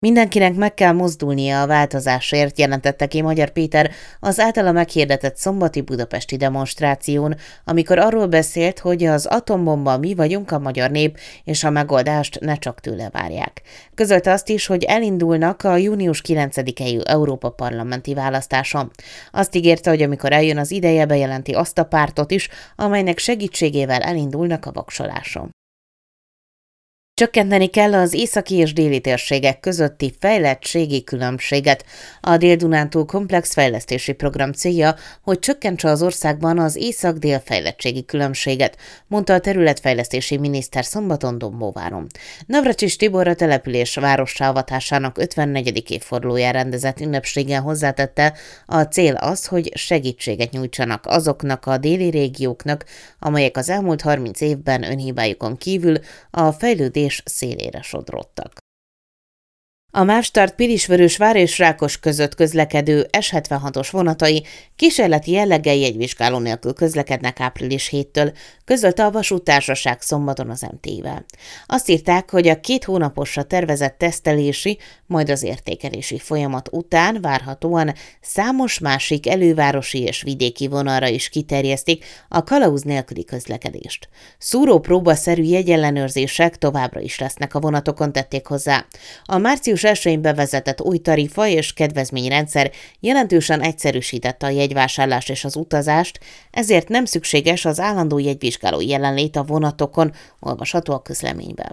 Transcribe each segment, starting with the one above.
Mindenkinek meg kell mozdulnia a változásért, jelentette ki Magyar Péter az általa meghirdetett szombati budapesti demonstráción, amikor arról beszélt, hogy az atombomba mi vagyunk a magyar nép, és a megoldást ne csak tőle várják. Közölte azt is, hogy elindulnak a június 9-i Európa parlamenti választáson. Azt ígérte, hogy amikor eljön az ideje, bejelenti azt a pártot is, amelynek segítségével elindulnak a voksoláson. Csökkenteni kell az északi és déli térségek közötti fejlettségi különbséget. A Dél-Dunántúl komplex fejlesztési program célja, hogy csökkentse az országban az észak-dél fejlettségi különbséget, mondta a területfejlesztési miniszter szombaton Dombóváron. Navracsics Tibor a település várossá avatásának 54. évfordulóján rendezett ünnepségen hozzátette, a cél az, hogy segítséget nyújtsanak azoknak a déli régióknak, amelyek az elmúlt 30 évben önhibájukon kívül a fejlődés szélére sodródtak. A Mávstart Pilisvörösvár és Rákos között közlekedő S76-os vonatai kísérleti jelleggel jegyvizsgáló nélkül közlekednek április 7-től, közölte a vasúttársaság szombaton az MT-vel. Azt írták, hogy a 2 hónaposra tervezett tesztelési, majd az értékelési folyamat után várhatóan számos másik elővárosi és vidéki vonalra is kiterjesztik a kalauz nélküli közlekedést. Szúrópróbaszerű jegyellenőrzések továbbra is lesznek a vonatokon, tették hozzá. A március 1-én bevezetett új tarifa és kedvezményrendszer jelentősen egyszerűsítette a jegyvásárlást és az utazást, ezért nem szükséges az állandó jegyvizsgáló jelenlét a vonatokon, olvasható a közleményben.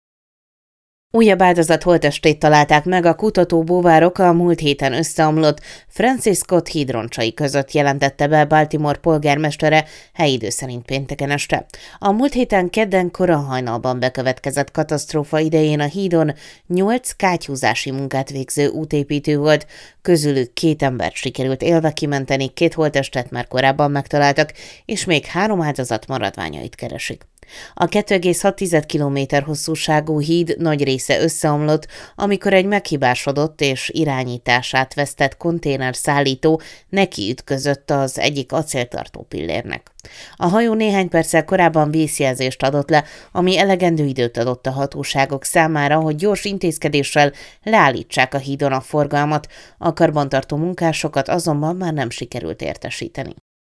Újabb áldozat holttestét találták meg a kutatóbúvárok a múlt héten összeomlott Francis Scott hídroncsai között, jelentette be Baltimore polgármestere helyi idő szerint pénteken este. A múlt héten kedden kora hajnalban bekövetkezett katasztrófa idején a hídon 8 kátyúzási munkát végző útépítő volt, közülük 2 embert sikerült élve kimenteni, 2 holttestet már korábban megtaláltak, és még 3 áldozat maradványait keresik. A 2,6 km hosszúságú híd nagy része összeomlott, amikor egy meghibásodott és irányítását vesztett konténerszállító nekiütközött az egyik acéltartó pillérnek. A hajó néhány perccel korábban vészjelzést adott le, ami elegendő időt adott a hatóságok számára, hogy gyors intézkedéssel leállítsák a hídon a forgalmat, a karbantartó munkásokat azonban már nem sikerült értesíteni.